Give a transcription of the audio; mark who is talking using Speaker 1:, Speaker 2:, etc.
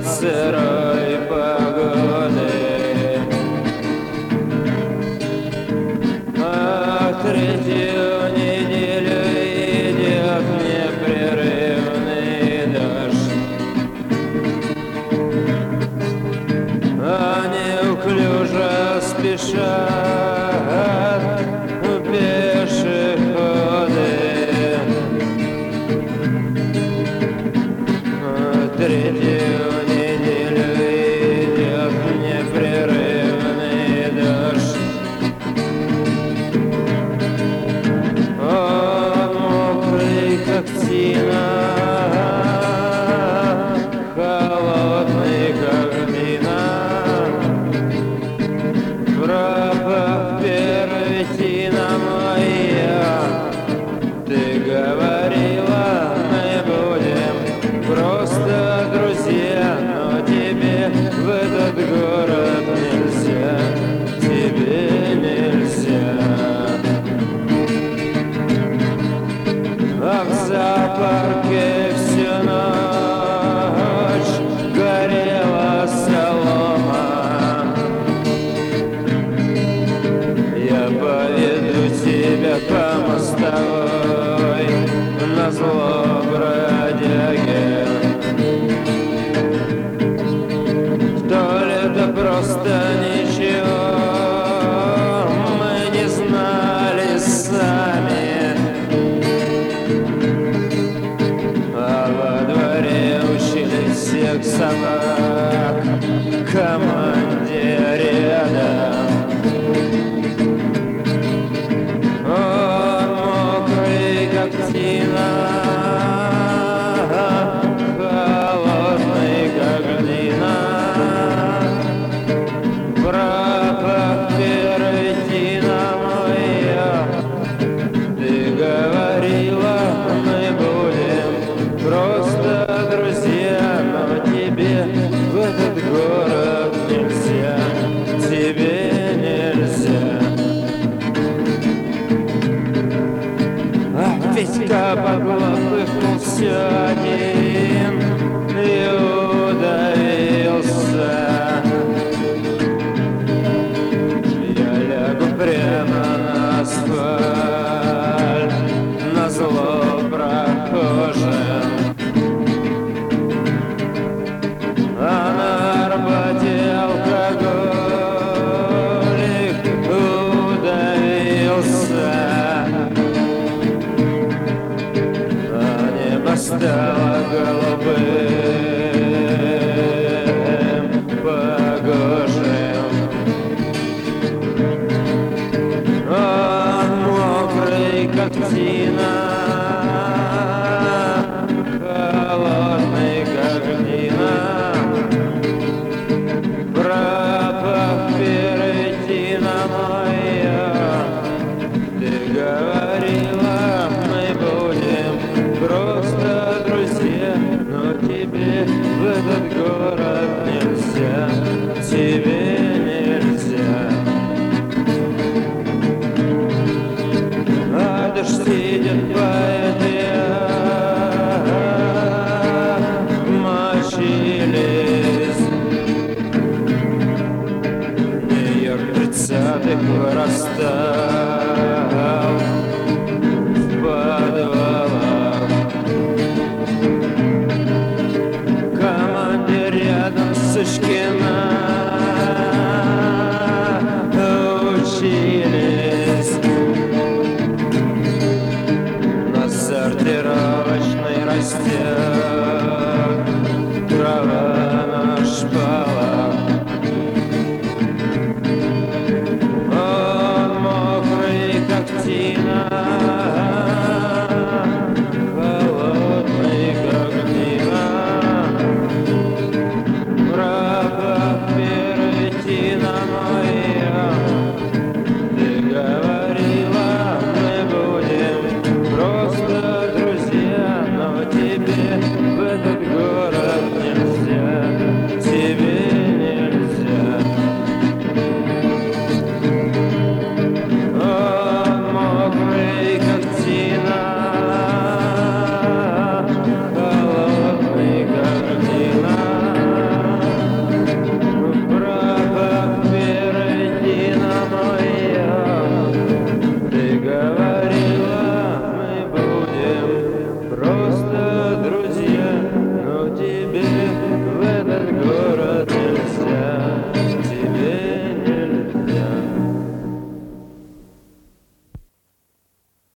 Speaker 1: от сырой погоды. А третью неделю идет непрерывный дождь, а неуклюже спешат пешеходы. Третью неделю идет непрерывный дождь. Он мокрый, как тина, холодный, как глина. Пропах первитина моя, ты говорила, мы будем просто друзья, но тебе в этот город нельзя, тебе нельзя. А в зоопарке всю ночь горела солома. Я поведу тебя по мостовой назло бродяге. То ли это просто ничего мы не знали сами, а во дворе учили всех собак команде рядом. Он мокрый, как тина, холодный, как глина. Пропах первитина моя, ты говорила, мы будем просто друзья, но тебе в этот город нельзя, тебе нельзя. А Петька поглопыхнул все один и удавился. Я лягу прямо на асфальт, назло прохожим. А на Арбате алкоголик удавился. А небо стало голубым, погожим. Он мокрый, как тина, холодный, как глина. Пропах первитина моя, ты говорила, мы будем просто друзья, но тебе в этот город нельзя, тебе нельзя. А дождь идет по этой мочились. Нью-Йорк 30-х вырастал в подвалах. Команде рядом Сучкина учились на сортировочной растет трава на шпалах.